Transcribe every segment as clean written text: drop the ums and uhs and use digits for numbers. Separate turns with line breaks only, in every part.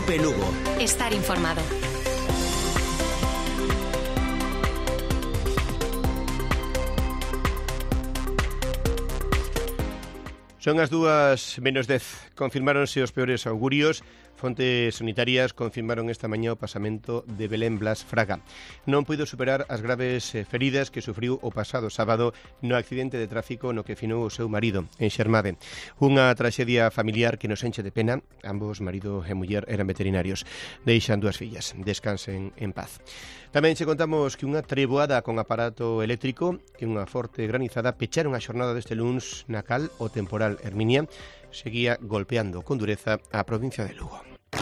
Cope Lugo.
Estar informado.
Son as 2:10. Confirmáronse os peores augurios. Fontes sanitarias confirmaron esta mañá o pasamento de Belén Blas Fraga. Non puido superar as graves feridas que sufriu o pasado sábado no accidente de tráfico no que finou o seu marido, en Xermade. Unha traxedia familiar que nos enche de pena. Ambos, marido e muller, eran veterinarios. Deixan 2 fillas. Descansen en paz. Tamén che contamos que unha treboada con aparato eléctrico e unha forte granizada pecharon a xornada deste luns na cal o temporal Herminia seguía golpeando con dureza a provincia de Lugo.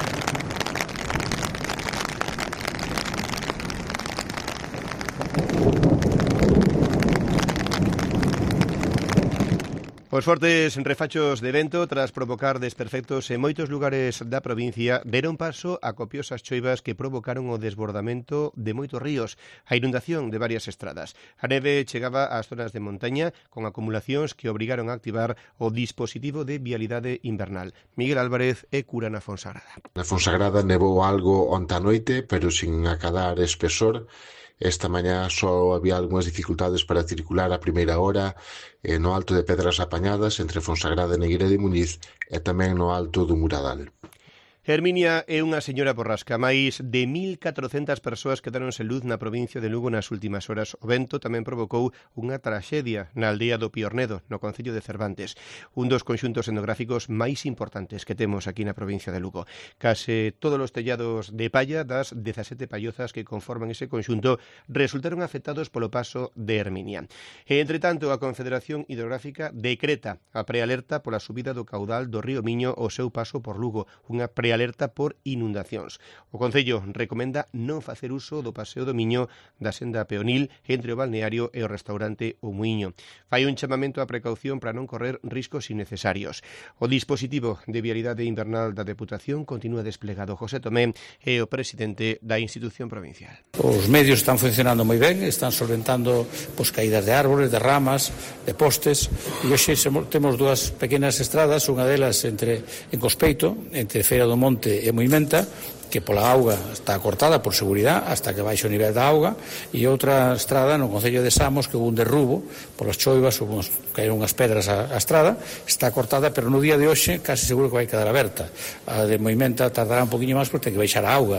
Os fortes refachos de vento, tras provocar desperfectos en moitos lugares da provincia, deron paso a copiosas choivas que provocaron o desbordamento de moitos ríos, a inundación de varias estradas. A neve chegaba ás zonas de montaña con acumulacións que obrigaron a activar o dispositivo de vialidade invernal. Miguel Álvarez é cura na Fonsagrada.
Na Fonsagrada nevou algo onte a noite, pero sin acadar espesor. Esta mañá só había algunhas dificultades para circular a primeira hora no Alto de Pedras Apañadas entre Fonsagrada e Negueira de Muñiz e tamén no Alto do Muradal.
Herminia é unha señora borrasca. Máis de 1.400 persoas quedaron sen luz na provincia de Lugo nas últimas horas. O vento tamén provocou unha traxedia na aldea do Piornedo, no concello de Cervantes, un dos conxuntos etnográficos máis importantes que temos aquí na provincia de Lugo. Case todos os tellados de palla das 17 pallozas que conforman ese conxunto resultaron afectados polo paso de Herminia. E, entre tanto, a Confederación Hidrográfica decreta a prealerta pola subida do caudal do río Miño ao seu paso por Lugo, unha alerta por inundacións. O Concello recomenda non facer uso do paseo do Miño da senda peonil entre o balneario e o restaurante O Muiño. Fai un chamamento á precaución para non correr riscos innecesarios. O dispositivo de vialidade invernal da Deputación continúa desplegado. José Tomé é o presidente da institución provincial.
Os medios están funcionando moi ben, están solventando caídas de árbores, de ramas, de postes, e hoxe temos 2 pequenas estradas, unha delas en Cospeito, entre Feira do Monte e Moimenta, que pola auga está cortada por seguridade hasta que baixe o nivel da auga, e outra estrada no concello de Samos que houve un derrubo polas choivas, caíron unhas pedras á estrada, está cortada, pero no día de hoxe case seguro que vai quedar aberta. A de Moimenta tardará un poquinho máis porque ten que baixar a auga.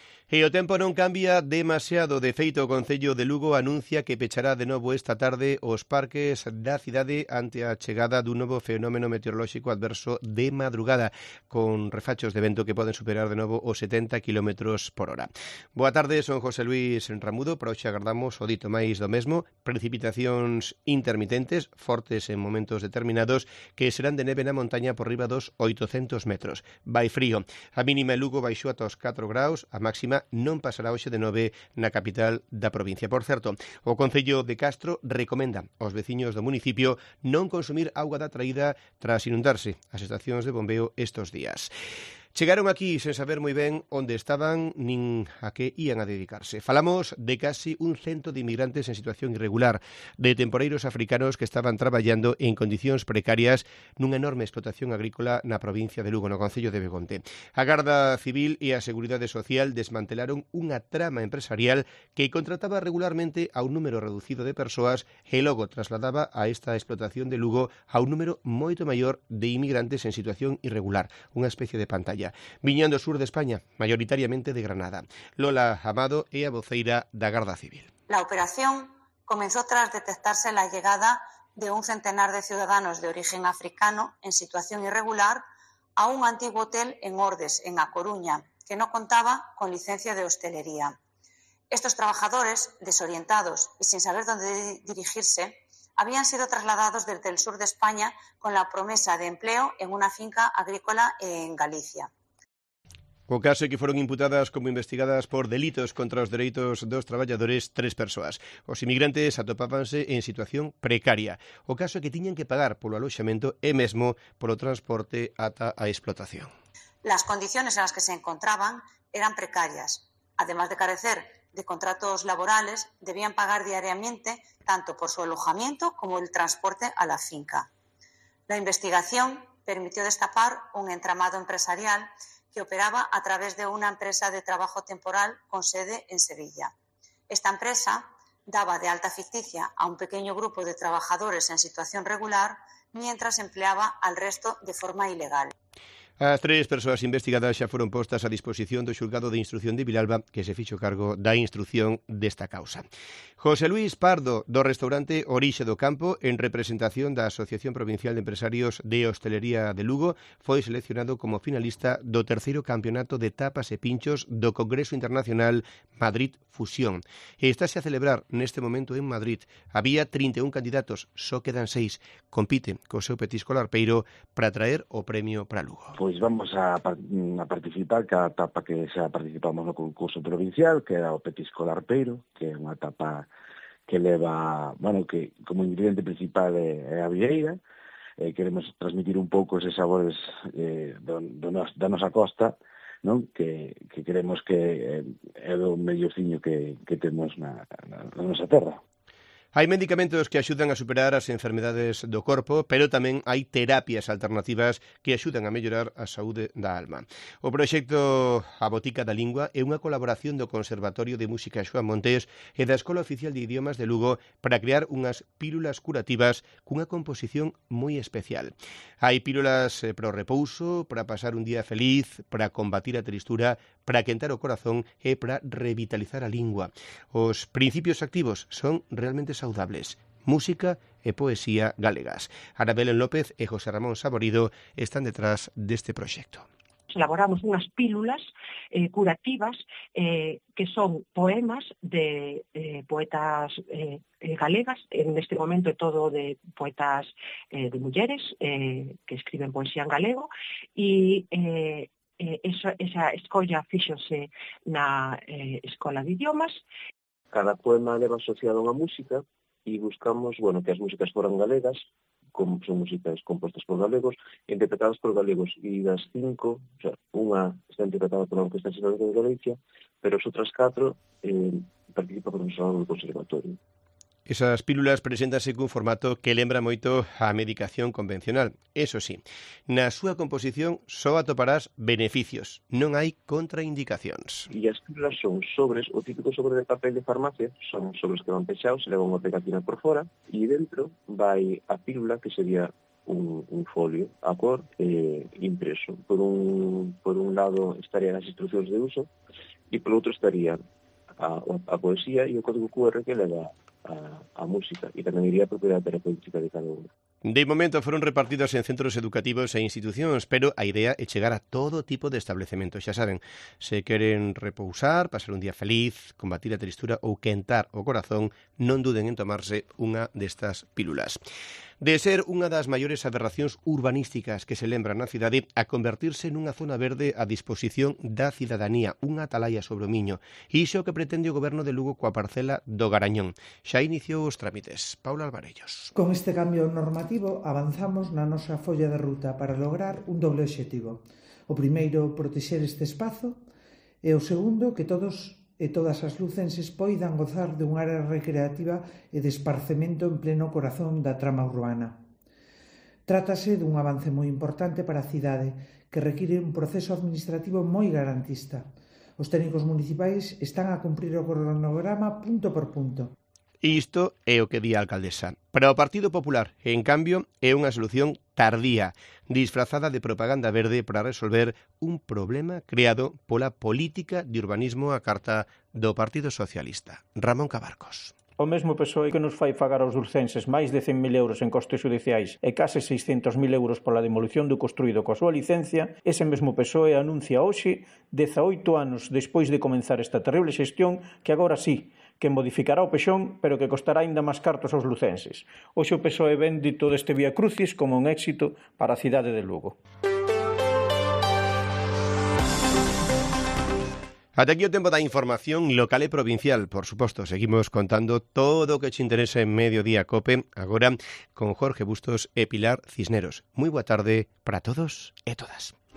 E o tempo non cambia demasiado. De feito, o Concello de Lugo anuncia que pechará de novo esta tarde os parques da cidade ante a chegada dun novo fenómeno meteorolóxico adverso de madrugada, con refachos de vento que poden superar de novo os 70 km por hora. Boa tarde, son José Luis Ramudo. Para hoxe agardamos o dito máis do mesmo, precipitacións intermitentes, fortes en momentos determinados, que serán de neve na montaña por riba dos 800 metros. Vai frío. A mínima en Lugo baixou ata os 4 graus, a máxima non pasará hoxe de 9 na capital da provincia. Por certo, o Concello de Castro recomenda aos veciños do municipio non consumir auga da traída tras inundarse as estacións de bombeo estos días. Chegaron aquí sen saber moi ben onde estaban nin a que ían a dedicarse. Falamos de casi 100 de inmigrantes en situación irregular, de temporeiros africanos que estaban traballando en condicións precarias nunha enorme explotación agrícola na provincia de Lugo, no concello de Begonte. A Garda Civil e a Seguridade Social desmantelaron unha trama empresarial que contrataba regularmente a un número reducido de persoas e logo trasladaba a esta explotación de Lugo a un número moito maior de inmigrantes en situación irregular, unha especie de pantalla. Viñan do sur de España, mayoritariamente de Granada. Lola Amado é a voceira da Garda Civil.
La operación comenzó tras detectarse la llegada de un centenar de ciudadanos de origen africano en situación irregular a un antiguo hotel en Ordes, en A Coruña, que no contaba con licencia de hostelería. Estos trabajadores, desorientados y sin saber dónde dirigirse, habían sido trasladados desde el sur de España con la promesa de empleo en una finca agrícola en Galicia.
O caso é que foron imputadas como investigadas por delitos contra os dereitos dos traballadores 3 persoas. Os inmigrantes atopábanse en situación precaria. O caso é que tiñan que pagar polo aloxamento e mesmo polo transporte ata a explotación.
Las condiciones en las que se encontraban eran precarias. Además de carecer de contratos laborales, debían pagar diariamente tanto por su alojamiento como el transporte a la finca. La investigación permitió destapar un entramado empresarial que operaba a través de una empresa de trabajo temporal con sede en Sevilla. Esta empresa daba de alta ficticia a un pequeño grupo de trabajadores en situación regular mientras empleaba al resto de forma ilegal.
As 3 persoas investigadas xa foron postas a disposición do xulgado de instrución de Vilalba, que se fixo cargo da instrución desta causa. José Luis Pardo, do restaurante Orixe do Campo, en representación da Asociación Provincial de Empresarios de Hostelería de Lugo, foi seleccionado como finalista do 3º Campeonato de Tapas e Pinchos do Congreso Internacional Madrid Fusión. E estáse a celebrar neste momento en Madrid. Había 31 candidatos, só quedan 6. Compite co seu petisco larpeiro para traer o premio para Lugo.
Pois vamos a participar cada etapa que xa participamos no concurso provincial, que era o petisco larpeiro, que é unha etapa que leva, que como ingrediente principal é a vieira. Queremos transmitir un pouco eses sabores da nosa costa, non? Que queremos que é o mellorciño que temos na nosa terra.
Hai medicamentos que axudan a superar as enfermedades do corpo, pero tamén hai terapias alternativas que axudan a mellorar a saúde da alma. O proxecto A Botica da Lingua é unha colaboración do Conservatorio de Música Xoán Montés e da Escola Oficial de Idiomas de Lugo para crear unhas pílulas curativas cunha composición moi especial. Hai pílulas para o repouso, para pasar un día feliz, para combatir a tristura, para quentar o corazón e para revitalizar a lingua. Os principios activos son realmente saudables. Música e poesía galegas. Ana Belén López e José Ramón Saborido están detrás deste proxecto.
Elaboramos unhas pílulas curativas que son poemas de poetas galegas, en este momento é todo de poetas de mulleres que escriben poesía en galego, e esa escolla fíxose na Escola de Idiomas.
Cada poema leva asociado a unha música e buscamos, que as músicas foran galegas, como son músicas compostas por galegos, interpretadas por galegos, e das 5, unha está interpretada por unha orquesta sinfónica de Galicia, pero as outras 4 participa por un salón do conservatorio.
Esas pílulas preséntanse cun formato que lembra moito a medicación convencional. Eso sí, na súa composición só atoparás beneficios, non hai contraindicacións.
E as pílulas son sobres, o típico sobre de papel de farmacia, son sobres que van pechados, se leva unha pegatina por fora, e dentro vai a pílula, que sería un folio a cor impreso. Por un lado estarían as instruccións de uso, e por outro estaría a poesía e o código QR que leva a música, e tamén iría a propiedade terapéutica de cada uno.
De momento foron repartidos en centros educativos e institucións, pero a idea é chegar a todo tipo de estabelecementos. Xa saben, se queren repousar, pasar un día feliz, combatir a tristura ou quentar o corazón, non duden en tomarse unha destas pílulas. De ser unha das maiores aberracións urbanísticas que se lembran na cidade a convertirse nunha zona verde a disposición da cidadanía, unha atalaya sobre o Miño. E iso que pretende o Goberno de Lugo coa parcela do Garañón. Xa iniciou os trámites. Paula Alvarellos.
Con este cambio normativo avanzamos na nosa folla de ruta para lograr un doble obxectivo. O primeiro, protexer este espazo, e o segundo, que todos e todas as lucenses poidan gozar dunha área recreativa e de esparcemento en pleno corazón da trama urbana. Trátase dun avance moi importante para a cidade, que require un proceso administrativo moi garantista. Os técnicos municipais están a cumprir o cronograma punto por punto.
Isto é o que di a alcaldesa. Para o Partido Popular, en cambio, é unha solución tardía, disfrazada de propaganda verde para resolver un problema creado pola política de urbanismo á carta do Partido Socialista. Ramón Cabarcos.
O mesmo PSOE que nos fai pagar aos dulcenses máis de 100.000 euros en costes judiciais e case 600.000 euros pola demolición do construído coa súa licencia, ese mesmo PSOE anuncia hoxe, 18 anos despois de comenzar esta terrible xestión, que agora sí, que modificará o pexón, pero que costará aínda máis cartos aos lucenses. Hoxe o PSOE vende todo este Vía Crucis como un éxito para a cidade de Lugo.
Ata aquí o tempo da información local e provincial. Por suposto, seguimos contando todo o que te interesa en Mediodía Cope, agora con Jorge Bustos e Pilar Cisneros. Moi boa tarde para todos e todas.